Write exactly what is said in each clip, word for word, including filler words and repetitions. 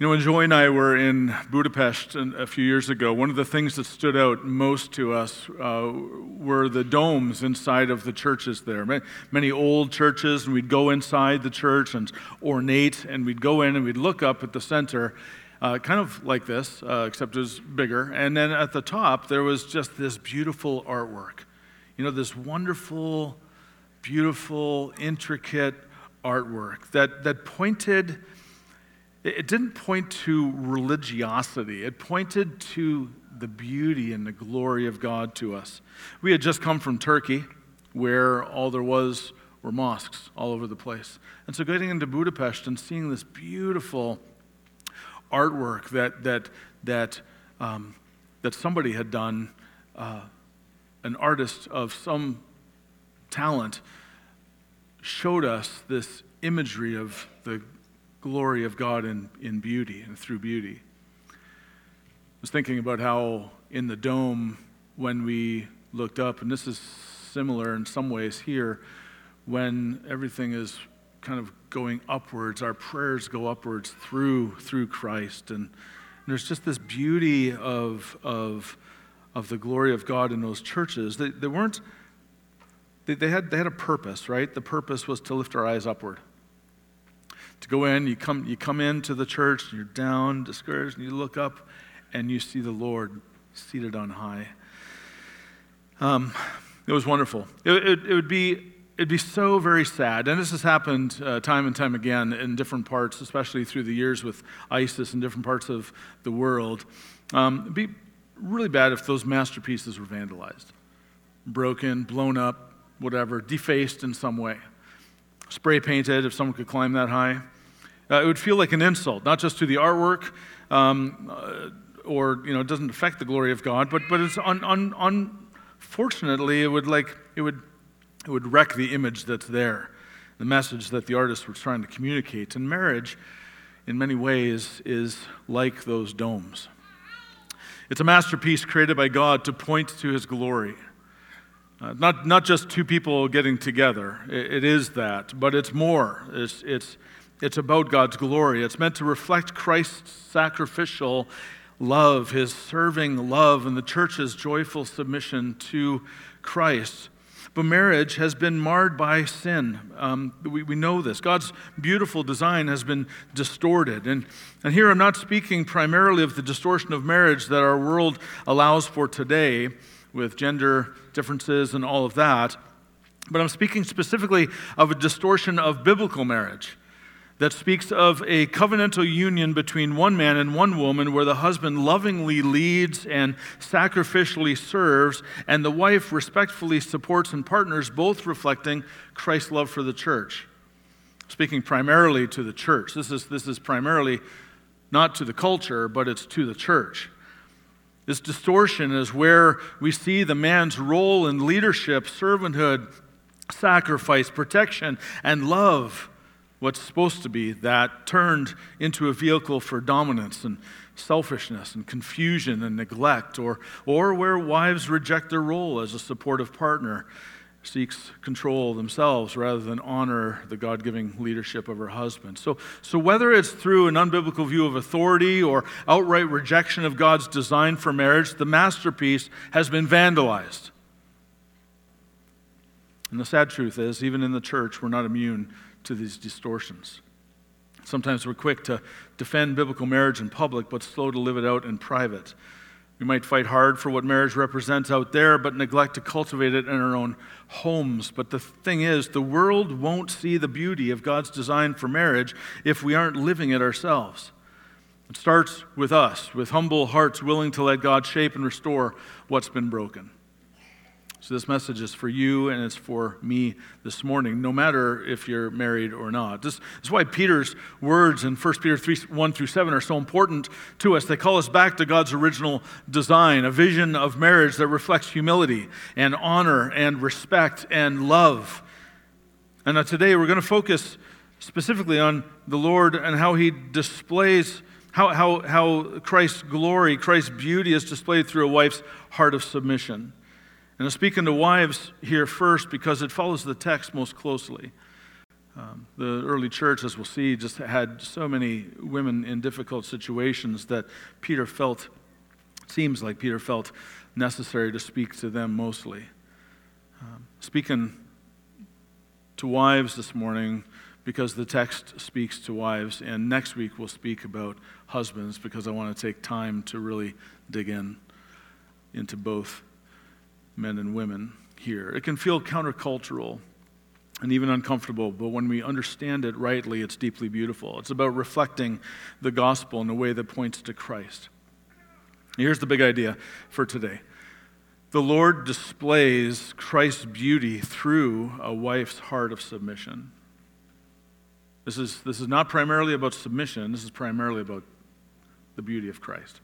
You know, when Joy and I were in Budapest a few years ago, one of the things that stood out most to us uh, were the domes inside of the churches there. Many old churches, and we'd go inside the church, and ornate, and we'd go in and we'd look up at the center, uh, kind of like this, uh, except it was bigger. And then at the top, there was just this beautiful artwork. You know, this wonderful, beautiful, intricate artwork that, that pointed... It didn't point to religiosity. It pointed to the beauty and the glory of God to us. We had just come from Turkey, where all there was were mosques all over the place. And so getting into Budapest and seeing this beautiful artwork that that that um, that somebody had done, uh, an artist of some talent, showed us this imagery of the glory of God in, in beauty and through beauty. I was thinking about how in the dome, when we looked up, and this is similar in some ways here, when everything is kind of going upwards, our prayers go upwards through through Christ, and, and there's just this beauty of of of the glory of God in those churches. They, they weren't. They, they had they had a purpose, right? The purpose was to lift our eyes upward. To go in, you come you come into the church, and you're down, discouraged, and you look up, and you see the Lord seated on high. Um, it was wonderful. It, it, it would be it'd be so very sad, and this has happened uh, time and time again in different parts, especially through the years with ISIS in different parts of the world. Um, it'd be really bad if those masterpieces were vandalized, broken, blown up, whatever, defaced in some way. Spray painted, if someone could climb that high. Uh, it would feel like an insult, not just to the artwork, um, uh, or, you know, it doesn't affect the glory of God, but but it's un, un, unfortunately, it would like it would it would wreck the image that's there, the message that the artist was trying to communicate. And marriage, in many ways, is like those domes. It's a masterpiece created by God to point to His glory. Uh, not not just two people getting together. It, it is that, but it's more. It's it's it's about God's glory. It's meant to reflect Christ's sacrificial love, His serving love, and the church's joyful submission to Christ. But marriage has been marred by sin. Um, we, we know this. God's beautiful design has been distorted. And, and here I'm not speaking primarily of the distortion of marriage that our world allows for today, with gender differences and all of that. But I'm speaking specifically of a distortion of biblical marriage that speaks of a covenantal union between one man and one woman where the husband lovingly leads and sacrificially serves, and the wife respectfully supports and partners, both reflecting Christ's love for the church. Speaking primarily to the church. This is, this is primarily not to the culture, but it's to the church. This distortion is where we see the man's role in leadership, servanthood, sacrifice, protection, and love, what's supposed to be that, turned into a vehicle for dominance and selfishness and confusion and neglect, or, or where wives reject their role as a supportive partner, seeks control themselves rather than honor the God-giving leadership of her husband. So, so whether it's through an unbiblical view of authority or outright rejection of God's design for marriage, the masterpiece has been vandalized. And the sad truth is, even in the church, we're not immune to these distortions. Sometimes we're quick to defend biblical marriage in public, but slow to live it out in private. We might fight hard for what marriage represents out there, but neglect to cultivate it in our own homes. But the thing is, the world won't see the beauty of God's design for marriage if we aren't living it ourselves. It starts with us, with humble hearts willing to let God shape and restore what's been broken. So this message is for you, and it's for me this morning, no matter if you're married or not. This, this is why Peter's words in First Peter three, one through seven are so important to us. They call us back to God's original design, a vision of marriage that reflects humility and honor and respect and love. And uh, today we're going to focus specifically on the Lord and how He displays, how, how, how Christ's glory, Christ's beauty is displayed through a wife's heart of submission. And I'm speaking to wives here first because it follows the text most closely. Um, the early church, as we'll see, just had so many women in difficult situations that Peter felt, seems like Peter felt necessary to speak to them mostly. Um, speaking to wives this morning because the text speaks to wives, and next week we'll speak about husbands because I want to take time to really dig in into both men and women here. It can feel countercultural and even uncomfortable, but when we understand it rightly, it's deeply beautiful. It's about reflecting the gospel in a way that points to Christ. Here's the big idea for today. The Lord displays Christ's beauty through a wife's heart of submission. This is, this is not primarily about submission. This is primarily about the beauty of Christ.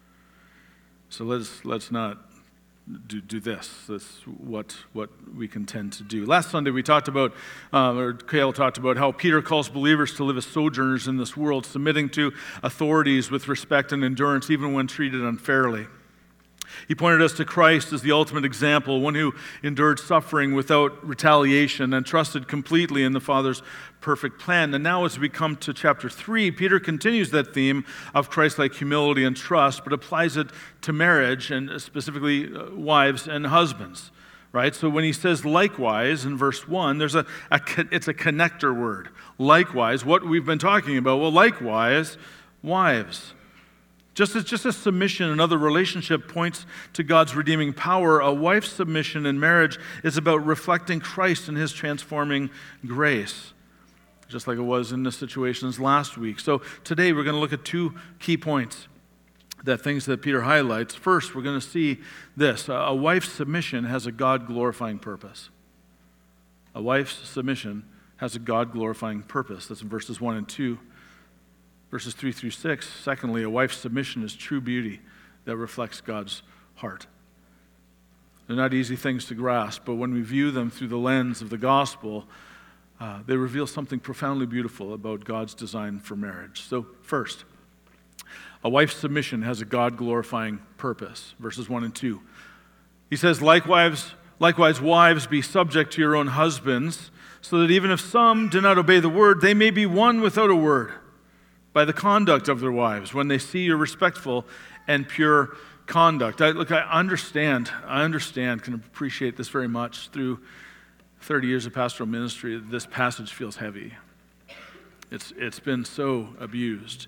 So let's, let's not Do, do this. That's what, what we can tend to do. Last Sunday we talked about, uh, or Cale talked about how Peter calls believers to live as sojourners in this world, submitting to authorities with respect and endurance, even when treated unfairly. He pointed us to Christ as the ultimate example, one who endured suffering without retaliation and trusted completely in the Father's perfect plan. And now as we come to chapter three, Peter continues that theme of Christ-like humility and trust, but applies it to marriage, and specifically uh, wives and husbands, right? So when he says likewise in verse one, there's a, a it's a connector word. Likewise, what we've been talking about, well, likewise, wives. Just as, just as submission in other relationship points to God's redeeming power, a wife's submission in marriage is about reflecting Christ and his transforming grace, just like it was in the situations last week. So today we're going to look at two key points, that things that Peter highlights. First, we're going to see this. A wife's submission has a God-glorifying purpose. A wife's submission has a God-glorifying purpose. That's in verses one and two. Verses three through six, secondly, a wife's submission is true beauty that reflects God's heart. They're not easy things to grasp, but when we view them through the lens of the gospel, uh, they reveal something profoundly beautiful about God's design for marriage. So first, a wife's submission has a God-glorifying purpose. Verses one and two. He says, likewise, likewise, wives, be subject to your own husbands, so that even if some do not obey the word, they may be won without a word by the conduct of their wives, when they see your respectful and pure conduct. I, look, I understand, I understand, can appreciate this very much. Through thirty years of pastoral ministry, this passage feels heavy. It's It's been so abused.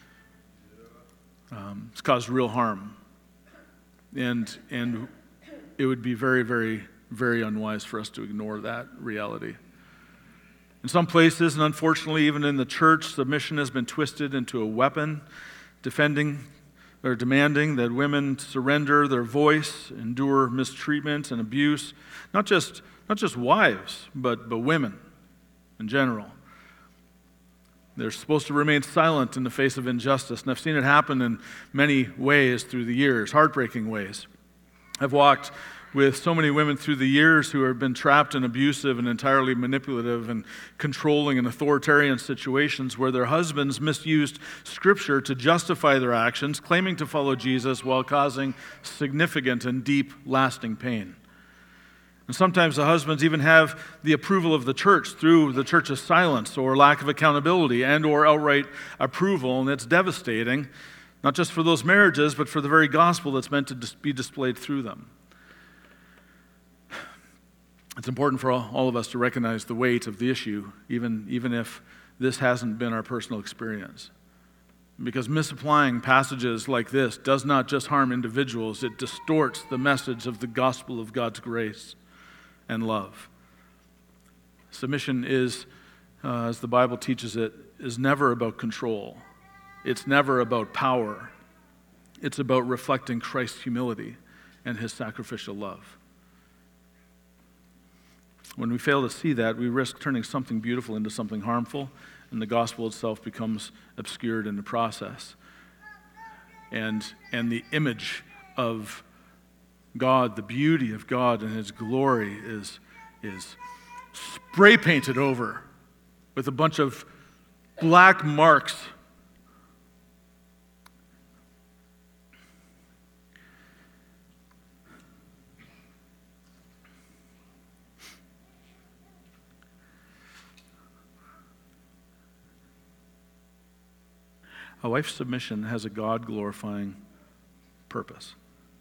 Um, it's caused real harm. And, and it would be very, very, very unwise for us to ignore that reality. In some places, and unfortunately even in the church, submission has been twisted into a weapon, defending or demanding that women surrender their voice, endure mistreatment and abuse, not just not just wives, but, but women in general. They're supposed to remain silent in the face of injustice, and I've seen it happen in many ways through the years, heartbreaking ways. I've walked with so many women through the years who have been trapped in abusive and entirely manipulative and controlling and authoritarian situations where their husbands misused Scripture to justify their actions, claiming to follow Jesus while causing significant and deep, lasting pain. And sometimes the husbands even have the approval of the church through the church's silence or lack of accountability and or outright approval, and it's devastating, not just for those marriages, but for the very gospel that's meant to be displayed through them. It's important for all, all of us to recognize the weight of the issue, even, even if this hasn't been our personal experience. Because misapplying passages like this does not just harm individuals, it distorts the message of the gospel of God's grace and love. Submission is, uh, as the Bible teaches it, is never about control. It's never about power. It's about reflecting Christ's humility and his sacrificial love. When we fail to see that, we risk turning something beautiful into something harmful, and the gospel itself becomes obscured in the process. And, and the image of God, the beauty of God and his glory is, is spray painted over with a bunch of black marks. a wife's submission has a God-glorifying purpose.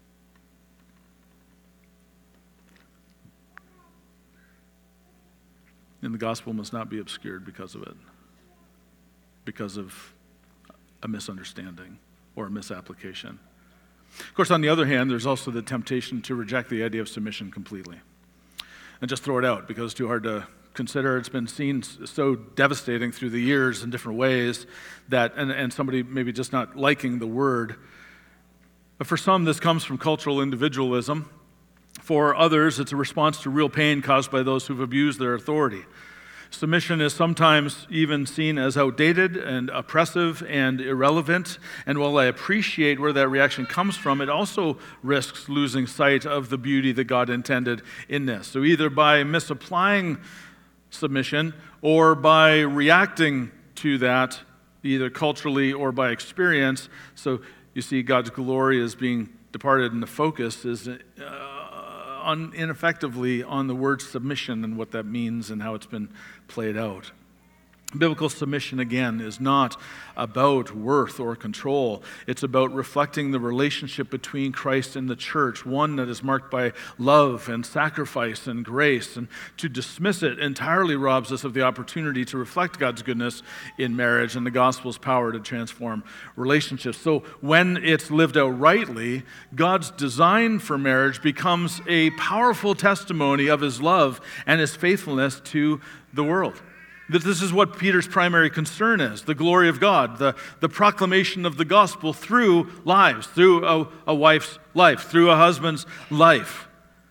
And the gospel must not be obscured because of it, because of a misunderstanding or a misapplication. Of course, on the other hand, there's also the temptation to reject the idea of submission completely and just throw it out because it's too hard to consider. It's been seen so devastating through the years in different ways that, and, and somebody maybe just not liking the word. But for some, this comes from cultural individualism. For others, it's a response to real pain caused by those who've abused their authority. Submission is sometimes even seen as outdated and oppressive and irrelevant. And while I appreciate where that reaction comes from, it also risks losing sight of the beauty that God intended in this. So either by misapplying submission or by reacting to that, either culturally or by experience. So you see God's glory is being departed, and the focus is uh, on, ineffectively on the word submission and what that means and how it's been played out. Biblical submission, again, is not about worth or control. It's about reflecting the relationship between Christ and the church, one that is marked by love and sacrifice and grace. And to dismiss it entirely robs us of the opportunity to reflect God's goodness in marriage and the gospel's power to transform relationships. So when it's lived out rightly, God's design for marriage becomes a powerful testimony of his love and his faithfulness to the world. That this is what Peter's primary concern is, the glory of God, the, the proclamation of the gospel through lives, through a, a wife's life, through a husband's life.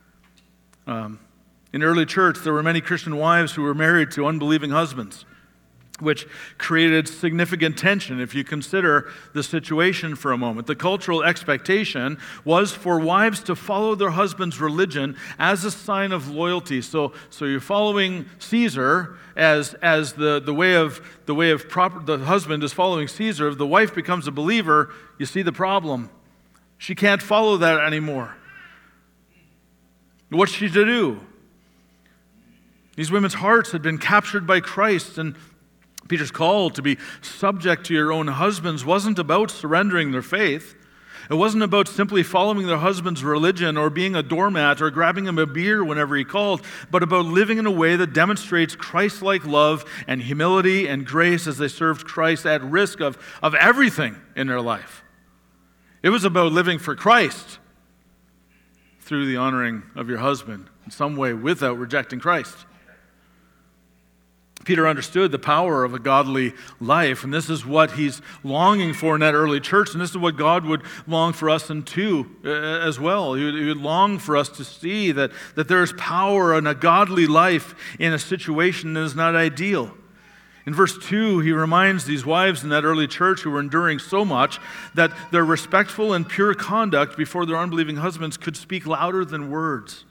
Um, in early church, there were many Christian wives who were married to unbelieving husbands, which created significant tension if you consider the situation for a moment. The cultural expectation was for wives to follow their husband's religion as a sign of loyalty. So, so you're following Caesar as, as the, the way of the way of proper. The husband is following Caesar. If the wife becomes a believer, you see the problem. She can't follow that anymore. What's she to do? These women's hearts had been captured by Christ, and Peter's call to be subject to your own husbands wasn't about surrendering their faith. It wasn't about simply following their husband's religion or being a doormat or grabbing him a beer whenever he called, but about living in a way that demonstrates Christ-like love and humility and grace as they served Christ at risk of, of everything in their life. It was about living for Christ through the honoring of your husband in some way without rejecting Christ. Peter understood the power of a godly life, and this is what he's longing for in that early church, and this is what God would long for us in too uh, as well. He would, he would long for us to see that, that there is power in a godly life in a situation that is not ideal. In verse two, he reminds these wives in that early church who were enduring so much that their respectful and pure conduct before their unbelieving husbands could speak louder than words,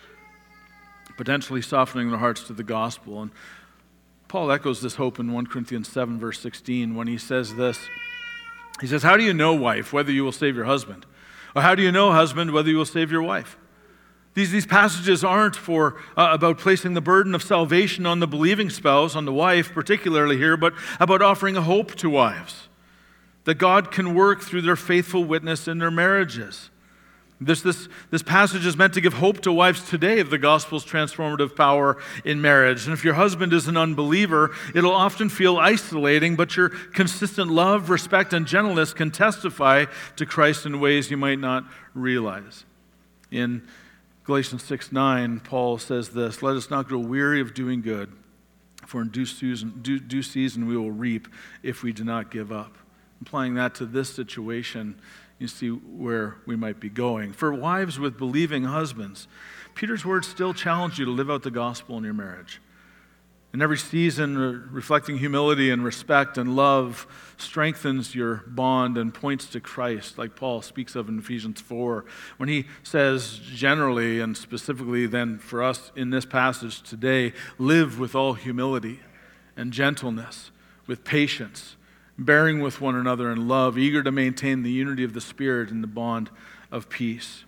potentially softening their hearts to the gospel. And Paul echoes this hope in First Corinthians seven, verse sixteen, when he says this. He says, "How do you know, wife, whether you will save your husband? Or how do you know, husband, whether you will save your wife?" These, these passages aren't for uh, about placing the burden of salvation on the believing spouse, on the wife particularly here, but about offering a hope to wives, that God can work through their faithful witness in their marriages. This, this, this passage is meant to give hope to wives today of the gospel's transformative power in marriage. And if your husband is an unbeliever, it'll often feel isolating, but your consistent love, respect, and gentleness can testify to Christ in ways you might not realize. In Galatians six nine, Paul says this, "Let us not grow weary of doing good, for in due season, due, due season we will reap if we do not give up." Applying that to this situation, you see where we might be going. For wives with believing husbands, Peter's words still challenge you to live out the gospel in your marriage. In every season, reflecting humility and respect and love strengthens your bond and points to Christ, like Paul speaks of in Ephesians four, when he says generally and specifically then for us in this passage today, live with all humility and gentleness, with patience, bearing with one another in love, eager to maintain the unity of the Spirit and the bond of peace.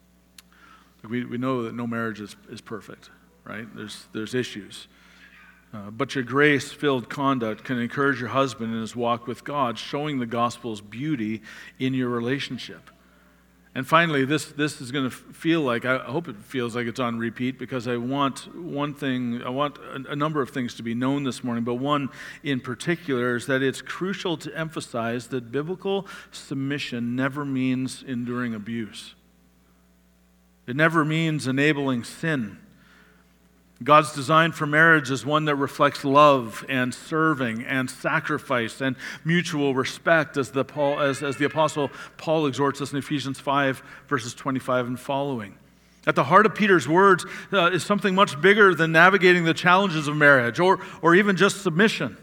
We, we know that no marriage is, is perfect, right? There's, there's issues. Uh, but your grace-filled conduct can encourage your husband in his walk with God, showing the gospel's beauty in your relationship. And finally, this, this is going to feel like, I hope it feels like it's on repeat, because I want one thing, I want a, a number of things to be known this morning, but one in particular is that it's crucial to emphasize that biblical submission never means enduring abuse. It never means enabling sin. God's design for marriage is one that reflects love and serving and sacrifice and mutual respect, as the, Paul, as, as the Apostle Paul exhorts us in Ephesians five, verses twenty-five and following. At the heart of Peter's words uh, is something much bigger than navigating the challenges of marriage or, or even just submission.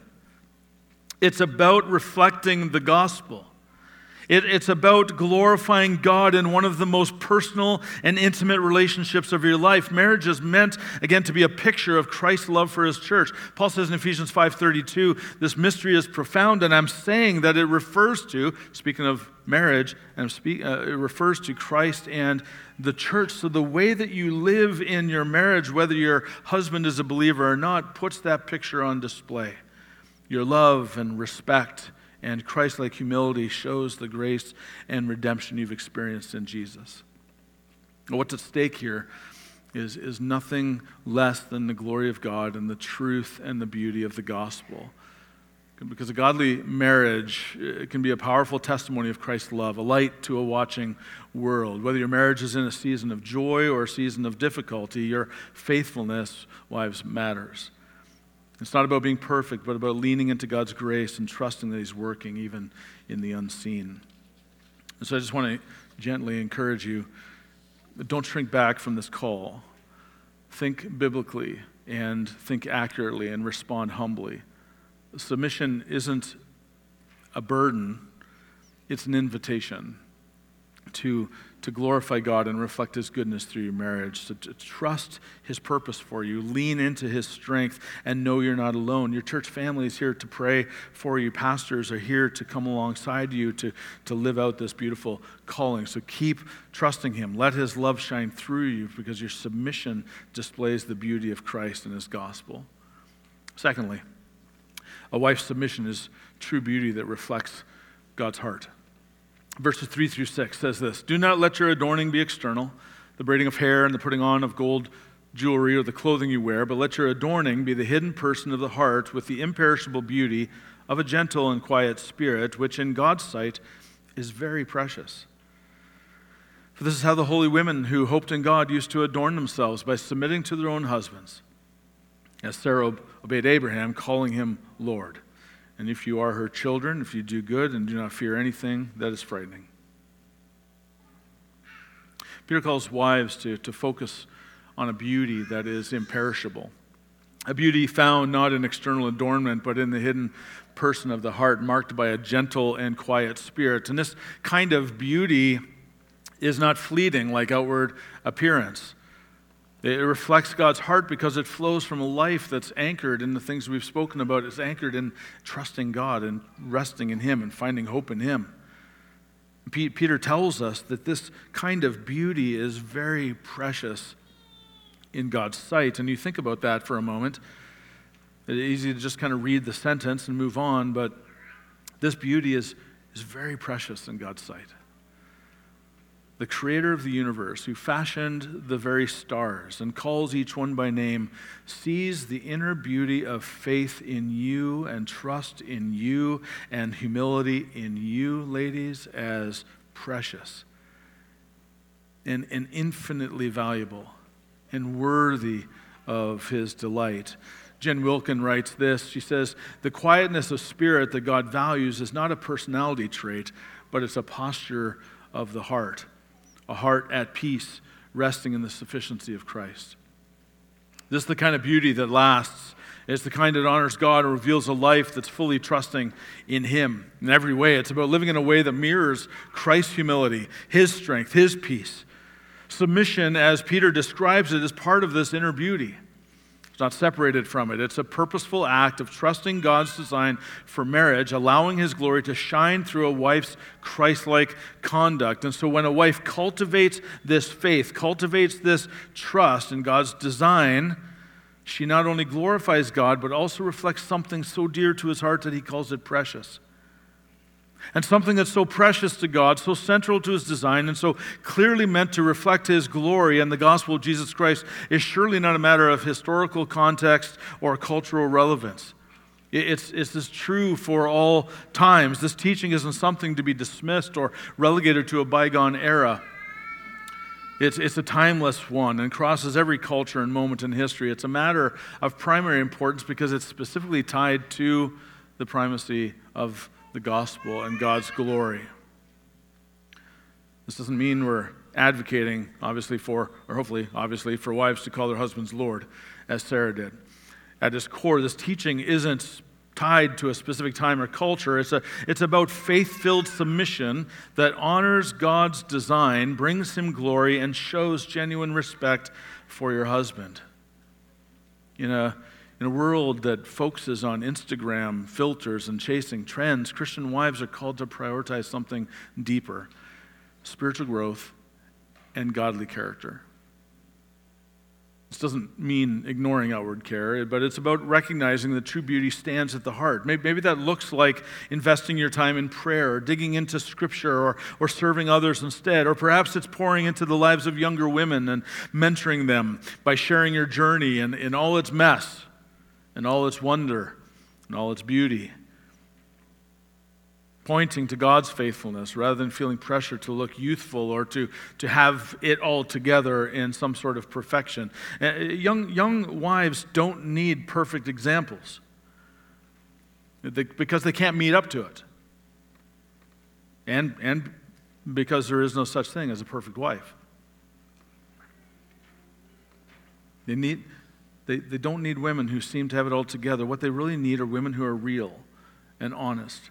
It's about reflecting the gospel. It, it's about glorifying God in one of the most personal and intimate relationships of your life. Marriage is meant, again, to be a picture of Christ's love for his church. Paul says in Ephesians five thirty-two, this mystery is profound, and I'm saying that it refers to, speaking of marriage, and speak, uh, it refers to Christ and the church. So the way that you live in your marriage, whether your husband is a believer or not, puts that picture on display. Your love and respect and Christ-like humility shows the grace and redemption you've experienced in Jesus. What's at stake here is, is nothing less than the glory of God and the truth and the beauty of the gospel. Because a godly marriage can be a powerful testimony of Christ's love, a light to a watching world. Whether your marriage is in a season of joy or a season of difficulty, your faithfulness, wives, matters. It's not about being perfect, but about leaning into God's grace and trusting that he's working even in the unseen. And so I just want to gently encourage you, don't shrink back from this call. Think biblically and think accurately and respond humbly. Submission isn't a burden, it's an invitation to, to glorify God and reflect his goodness through your marriage, so to trust his purpose for you, lean into his strength, and know you're not alone. Your church family is here to pray for you. Pastors are here to come alongside you to, to live out this beautiful calling. So keep trusting him. Let his love shine through you, because your submission displays the beauty of Christ and his gospel. Secondly, a wife's submission is true beauty that reflects God's heart. Verses three through six says this: do not let your adorning be external, the braiding of hair and the putting on of gold jewelry or the clothing you wear, but let your adorning be the hidden person of the heart with the imperishable beauty of a gentle and quiet spirit, which in God's sight is very precious. For this is how the holy women who hoped in God used to adorn themselves, by submitting to their own husbands, as Sarah obeyed Abraham, calling him Lord. And if you are her children, if you do good and do not fear anything that is frightening. Peter calls wives to, to focus on a beauty that is imperishable. A beauty found not in external adornment, but in the hidden person of the heart, marked by a gentle and quiet spirit. And this kind of beauty is not fleeting like outward appearance. It reflects God's heart because it flows from a life that's anchored in the things we've spoken about. It's anchored in trusting God and resting in him and finding hope in him. Peter tells us that this kind of beauty is very precious in God's sight. And you think about that for a moment. It's easy to just kind of read the sentence and move on, but this beauty is, is very precious in God's sight. The creator of the universe, who fashioned the very stars and calls each one by name, sees the inner beauty of faith in you and trust in you and humility in you, ladies, as precious and, and infinitely valuable and worthy of his delight. Jen Wilkin writes this. She says, the quietness of spirit that God values is not a personality trait, but it's a posture of the heart. A heart at peace, resting in the sufficiency of Christ. This is the kind of beauty that lasts. It's the kind that honors God and reveals a life that's fully trusting in him in every way. It's about living in a way that mirrors Christ's humility, his strength, his peace. Submission, as Peter describes it, is part of this inner beauty. It's not separated from it. It's a purposeful act of trusting God's design for marriage, allowing his glory to shine through a wife's Christ-like conduct. And so when a wife cultivates this faith, cultivates this trust in God's design, She not only glorifies God, but also reflects something so dear to his heart that he calls it precious. And something that's so precious to God, so central to his design, and so clearly meant to reflect his glory and the gospel of Jesus Christ is surely not a matter of historical context or cultural relevance. It's, it's as true for all times. This teaching isn't something to be dismissed or relegated to a bygone era. It's, it's a timeless one and crosses every culture and moment in history. It's a matter of primary importance because it's specifically tied to the primacy of the gospel and God's glory. This doesn't mean we're advocating, obviously, for, or hopefully, obviously, for wives to call their husbands Lord, as Sarah did. At its core, this teaching isn't tied to a specific time or culture. It's, a, it's about faith-filled submission that honors God's design, brings him glory, and shows genuine respect for your husband. In a, in a world that focuses on Instagram filters and chasing trends, Christian wives are called to prioritize something deeper: spiritual growth and godly character. This doesn't mean ignoring outward care, but it's about recognizing that true beauty stands at the heart. Maybe, maybe that looks like investing your time in prayer, or digging into Scripture, or, or serving others instead. Or perhaps it's pouring into the lives of younger women and mentoring them by sharing your journey in, in all its mess, and all its wonder, and all its beauty. Pointing to God's faithfulness rather than feeling pressure to look youthful or to, to have it all together in some sort of perfection. Uh, young, young wives don't need perfect examples they, because they can't meet up to it. And, and because there is no such thing as a perfect wife. They, need, they, they don't need women who seem to have it all together. What they really need are women who are real and honest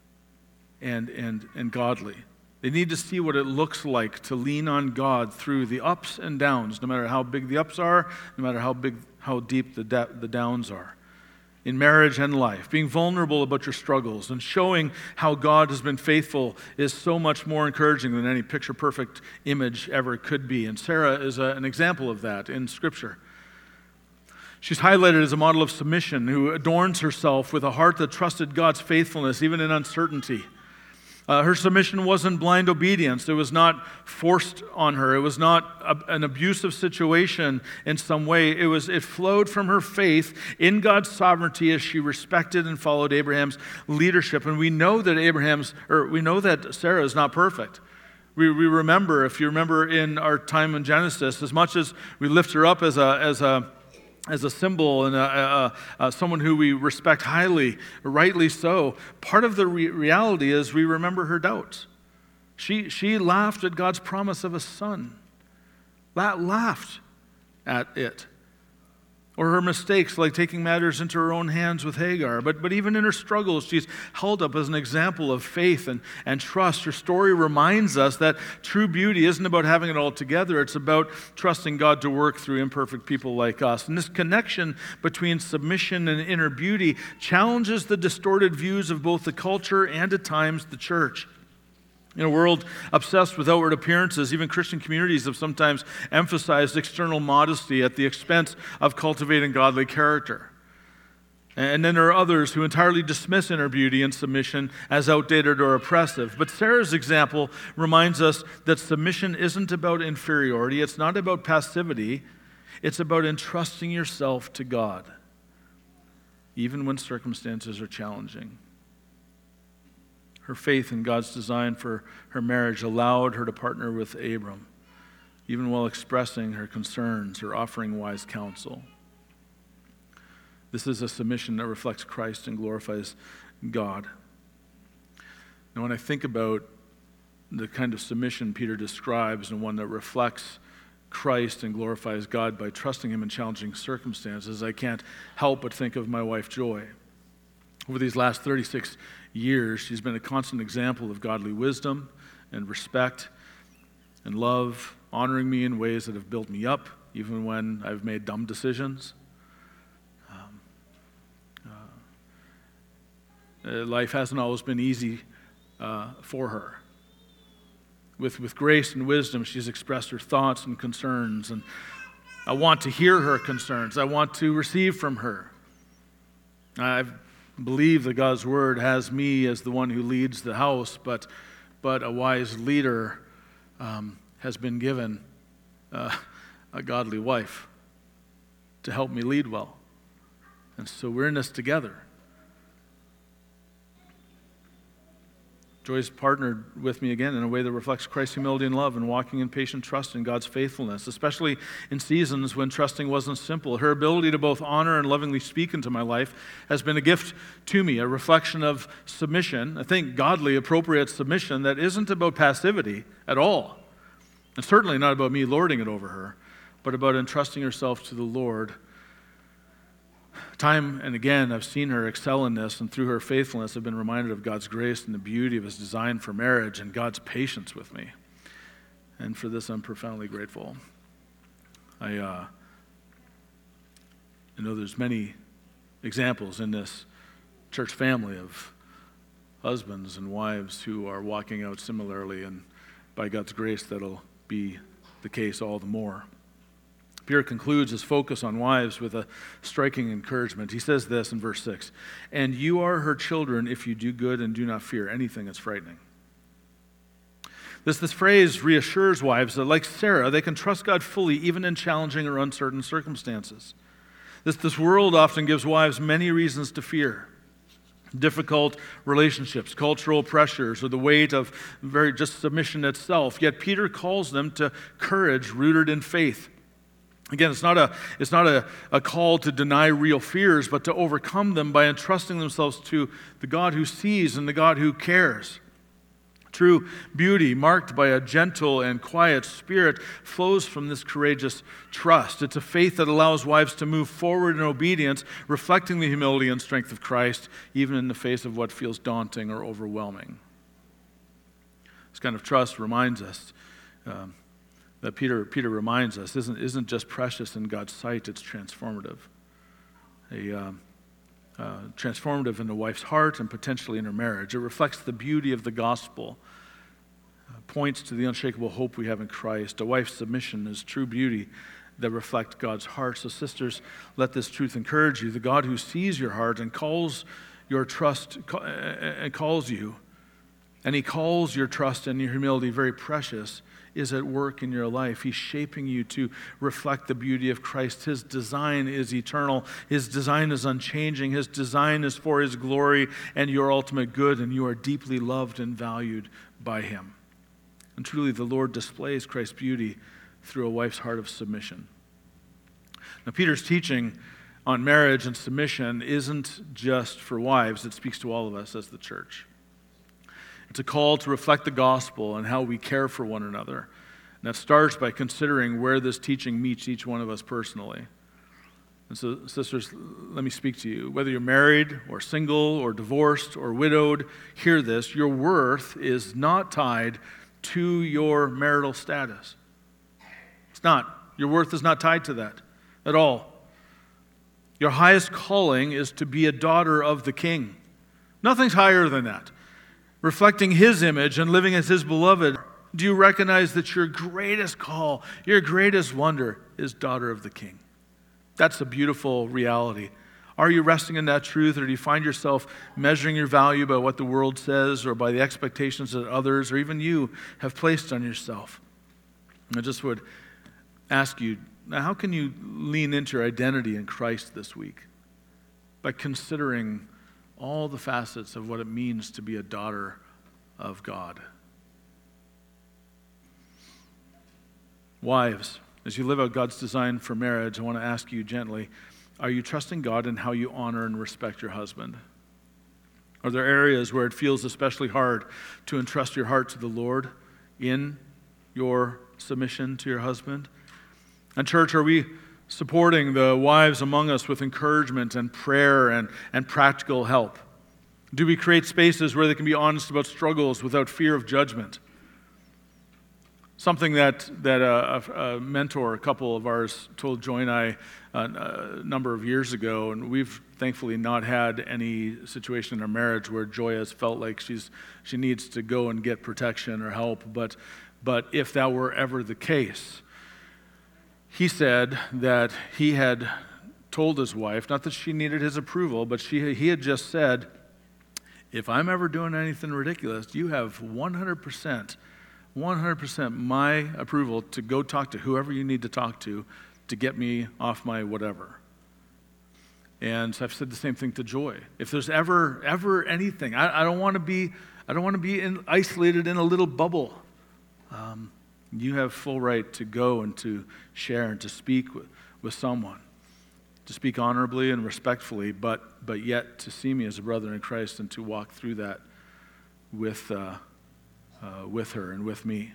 and, and, and godly. They need to see what it looks like to lean on God through the ups and downs, no matter how big the ups are, no matter how big, how deep the, da- the downs are. In marriage and life, being vulnerable about your struggles and showing how God has been faithful is so much more encouraging than any picture-perfect image ever could be. And Sarah is a, an example of that in Scripture. She's highlighted as a model of submission who adorns herself with a heart that trusted God's faithfulness even in uncertainty. Uh, her submission wasn't blind obedience. It was not forced on her. It was not a, an abusive situation in some way. It was. It flowed from her faith in God's sovereignty as she respected and followed Abraham's leadership. And we know that Abraham's, or we know that Sarah is not perfect. We, we remember, if you remember in our time in Genesis, as much as we lift her up as a as a as a symbol and a, a, a, someone who we respect highly, rightly so, part of the re- reality is we remember her doubts. She, she laughed at God's promise of a son. La- laughed at it. Or her mistakes, like taking matters into her own hands with Hagar. But, but even in her struggles, she's held up as an example of faith and, and trust. Her story reminds us that true beauty isn't about having it all together. It's about trusting God to work through imperfect people like us. And this connection between submission and inner beauty challenges the distorted views of both the culture and, at times, the church. In a world obsessed with outward appearances, even Christian communities have sometimes emphasized external modesty at the expense of cultivating godly character. And then there are others who entirely dismiss inner beauty and submission as outdated or oppressive. But Sarah's example reminds us that submission isn't about inferiority. It's not about passivity. It's about entrusting yourself to God, even when circumstances are challenging. Her faith in God's design for her marriage allowed her to partner with Abram, even while expressing her concerns or offering wise counsel. This is a submission that reflects Christ and glorifies God. Now, when I think about the kind of submission Peter describes and one that reflects Christ and glorifies God by trusting him in challenging circumstances, I can't help but think of my wife, Joy. Over these last thirty-six years, she's been a constant example of godly wisdom and respect and love, honoring me in ways that have built me up, even when I've made dumb decisions. Um, uh, life hasn't always been easy uh, for her. With, with grace and wisdom, she's expressed her thoughts and concerns and I want to hear her concerns. I want to receive from her. I believe that God's word has me as the one who leads the house, but but a wise leader um, has been given uh, a godly wife to help me lead well. And so we're in this together. Joy's partnered with me again in a way that reflects Christ's humility and love and walking in patient trust in God's faithfulness, especially in seasons when trusting wasn't simple. Her ability to both honor and lovingly speak into my life has been a gift to me, a reflection of submission, I think godly, appropriate submission that isn't about passivity at all, and certainly not about me lording it over her, but about entrusting herself to the Lord. Time and again, I've seen her excel in this, and through her faithfulness, I've been reminded of God's grace and the beauty of His design for marriage and God's patience with me. And for this, I'm profoundly grateful. I, uh, I know there's many examples in this church family of husbands and wives who are walking out similarly, and by God's grace, that'll be the case all the more. Peter concludes his focus on wives with a striking encouragement. He says this in verse six, "And you are her children if you do good and do not fear anything that's frightening." This, this phrase reassures wives that, like Sarah, they can trust God fully even in challenging or uncertain circumstances. This, this world often gives wives many reasons to fear. Difficult relationships, cultural pressures, or the weight of very just submission itself. Yet Peter calls them to courage rooted in faith. Again, it's not a it's not a, a call to deny real fears, but to overcome them by entrusting themselves to the God who sees and the God who cares. True beauty, marked by a gentle and quiet spirit, flows from this courageous trust. It's a faith that allows wives to move forward in obedience, reflecting the humility and strength of Christ, even in the face of what feels daunting or overwhelming. This kind of trust reminds us um, that Peter Peter reminds us isn't isn't just precious in God's sight; it's transformative. A um, uh, transformative in the wife's heart and potentially in her marriage. It reflects the beauty of the gospel. Uh, points to the unshakable hope we have in Christ. A wife's submission is true beauty that reflects God's heart. So, sisters, let this truth encourage you. The God who sees your heart and calls your trust and calls you, and He calls your trust and your humility very precious, is at work in your life. He's shaping you to reflect the beauty of Christ. His design is eternal. His design is unchanging. His design is for His glory and your ultimate good, and you are deeply loved and valued by Him. And truly, the Lord displays Christ's beauty through a wife's heart of submission. Now, Peter's teaching on marriage and submission isn't just for wives. It speaks to all of us as the church. It's a call to reflect the gospel and how we care for one another. And that starts by considering where this teaching meets each one of us personally. And so, sisters, let me speak to you. Whether you're married or single or divorced or widowed, hear this. Your worth is not tied to your marital status. It's not. Your worth is not tied to that at all. Your highest calling is to be a daughter of the King. Nothing's higher than that. Reflecting His image and living as His beloved, do you recognize that your greatest call, your greatest wonder is daughter of the King? That's a beautiful reality. Are you resting in that truth, or do you find yourself measuring your value by what the world says or by the expectations that others or even you have placed on yourself? I just would ask you, now how can you lean into your identity in Christ this week? By considering all the facets of what it means to be a daughter of God. Wives, as you live out God's design for marriage, I want to ask you gently, are you trusting God in how you honor and respect your husband? Are there areas where it feels especially hard to entrust your heart to the Lord in your submission to your husband? And church, are we supporting the wives among us with encouragement and prayer and, and practical help? Do we create spaces where they can be honest about struggles without fear of judgment? Something that, that a, a mentor, a couple of ours, told Joy and I a, a number of years ago, and we've thankfully not had any situation in our marriage where Joy has felt like she's she needs to go and get protection or help. But, but if that were ever the case, he said that he had told his wife, not that she needed his approval, but she, he had just said, if I'm ever doing anything ridiculous, you have one hundred percent, one hundred percent my approval to go talk to whoever you need to talk to to get me off my whatever. And so I've said the same thing to Joy. If there's ever, ever anything, I, I don't want to be, I don't want to be in, isolated in a little bubble. Um, you have full right to go and to share and to speak with, with someone, to speak honorably and respectfully, but but yet to see me as a brother in Christ and to walk through that with uh, uh, with her and with me.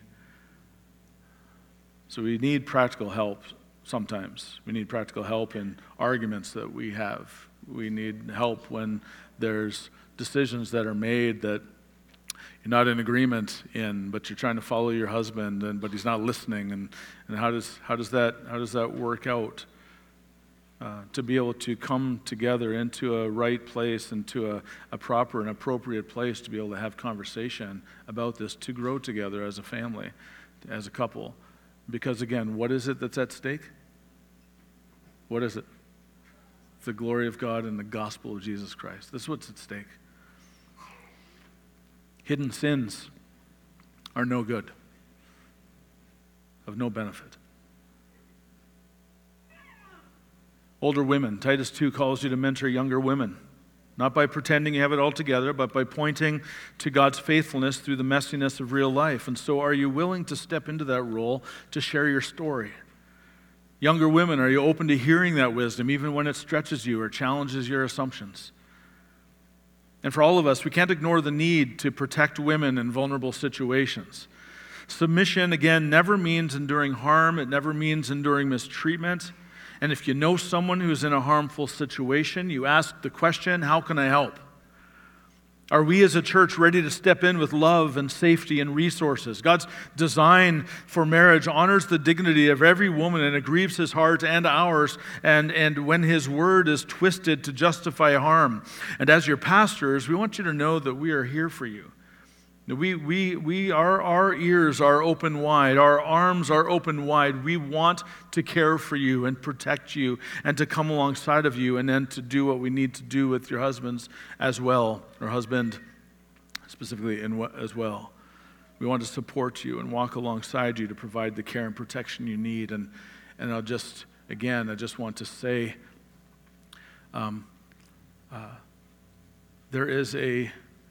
So we need practical help sometimes. We need practical help in arguments that we have. We need help when there's decisions that are made that you're not in agreement in, but you're trying to follow your husband, and but he's not listening. And, and how does how does that how does that work out? Uh, to be able to come together into a right place, into a, a proper and appropriate place to be able to have conversation about this, to grow together as a family, as a couple. Because again, what is it that's at stake? What is it? The glory of God and the gospel of Jesus Christ. This is what's at stake. Hidden sins are no good, of no benefit. Older women, Titus two calls you to mentor younger women, not by pretending you have it all together, but by pointing to God's faithfulness through the messiness of real life. And so are you willing to step into that role to share your story? Younger women, are you open to hearing that wisdom even when it stretches you or challenges your assumptions? And for all of us, we can't ignore the need to protect women in vulnerable situations. Submission, again, never means enduring harm. It never means enduring mistreatment. And if you know someone who's in a harmful situation, you ask the question, how can I help? Are we as a church ready to step in with love and safety and resources? God's design for marriage honors the dignity of every woman, and it grieves his heart and ours, and, and when his word is twisted to justify harm. And as your pastors, we want you to know that we are here for you. We, we, we, our, our ears are open wide. Our arms are open wide. We want to care for you and protect you and to come alongside of you and then to do what we need to do with your husbands as well, or husband specifically in, as well. We want to support you and walk alongside you to provide the care and protection you need. And, and I'll just, again, I just want to say um, uh, there is a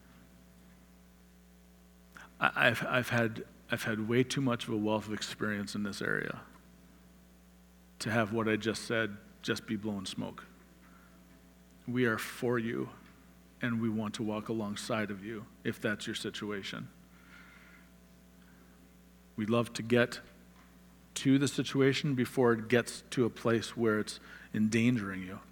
I've, I've, had, I've had way too much of a wealth of experience in this area to have what I just said just be blown smoke. We are for you, and we want to walk alongside of you if that's your situation. We'd love to get to the situation before it gets to a place where it's endangering you.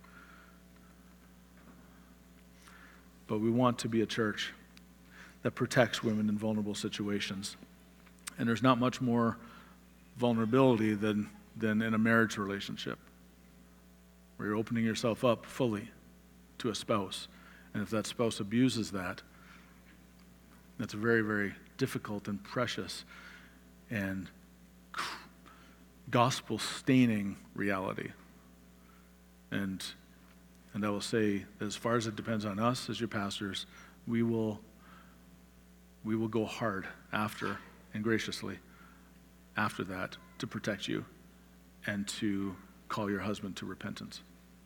But we want to be a church that protects women in vulnerable situations. And there's not much more vulnerability than, than in a marriage relationship, where you're opening yourself up fully to a spouse. And if that spouse abuses that, that's a very, very difficult and precious and gospel-staining reality. And, and I will say, as far as it depends on us as your pastors, we will We will go hard after and graciously after that to protect you and to call your husband to repentance.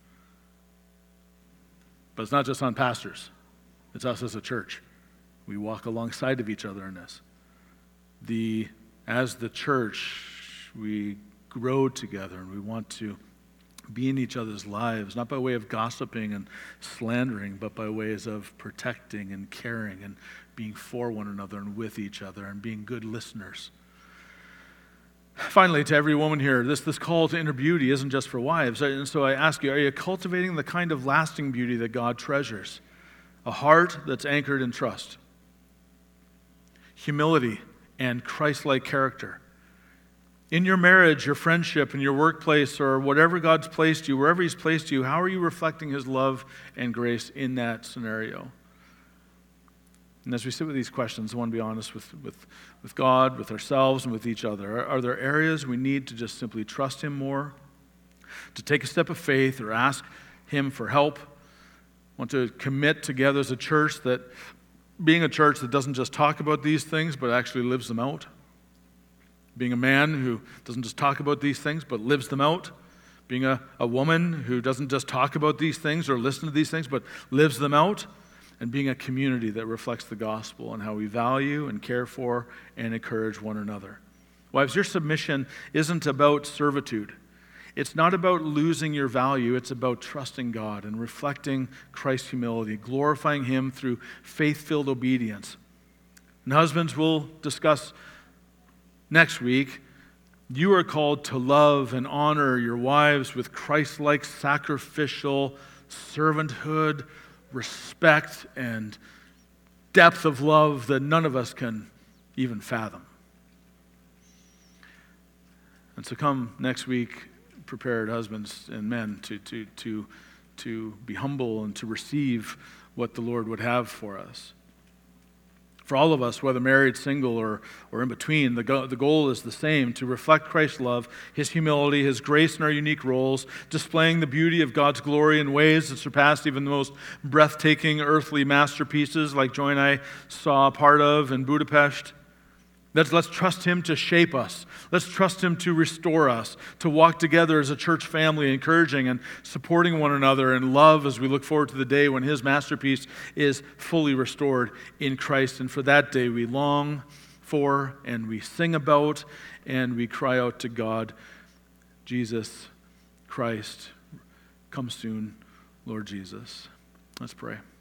But it's not just on pastors. It's us as a church. We walk alongside of each other in this. The, as the church, we grow together and we want to be in each other's lives, not by way of gossiping and slandering, but by ways of protecting and caring and being for one another and with each other and being good listeners. Finally, to every woman here, this, this call to inner beauty isn't just for wives. And so I ask you, are you cultivating the kind of lasting beauty that God treasures? A heart that's anchored in trust, humility, and Christ-like character. In your marriage, your friendship, in your workplace, or whatever God's placed you, wherever he's placed you, how are you reflecting his love and grace in that scenario? And as we sit with these questions, I want to be honest with, with, with God, with ourselves, and with each other. Are, are there areas we need to just simply trust Him more, to take a step of faith or ask Him for help? Want to commit together as a church that being a church that doesn't just talk about these things, but actually lives them out. Being a man who doesn't just talk about these things, but lives them out. Being a, a woman who doesn't just talk about these things or listen to these things, but lives them out. And being a community that reflects the gospel and how we value and care for and encourage one another. Wives, your submission isn't about servitude. It's not about losing your value. It's about trusting God and reflecting Christ's humility, glorifying Him through faith-filled obedience. And husbands, we'll discuss next week, you are called to love and honor your wives with Christ-like sacrificial servanthood, respect, and depth of love that none of us can even fathom. And so come next week, prepared husbands and men to, to, to, to be humble and to receive what the Lord would have for us. For all of us, whether married, single, or, or in between, the, go- the goal is the same, to reflect Christ's love, His humility, His grace in our unique roles, displaying the beauty of God's glory in ways that surpass even the most breathtaking earthly masterpieces like Joy and I saw a part of in Budapest. Let's, let's trust Him to shape us. Let's trust Him to restore us, to walk together as a church family, encouraging and supporting one another in love as we look forward to the day when His masterpiece is fully restored in Christ. And for that day we long for and we sing about and we cry out to God, Jesus Christ, come soon, Lord Jesus. Let's pray.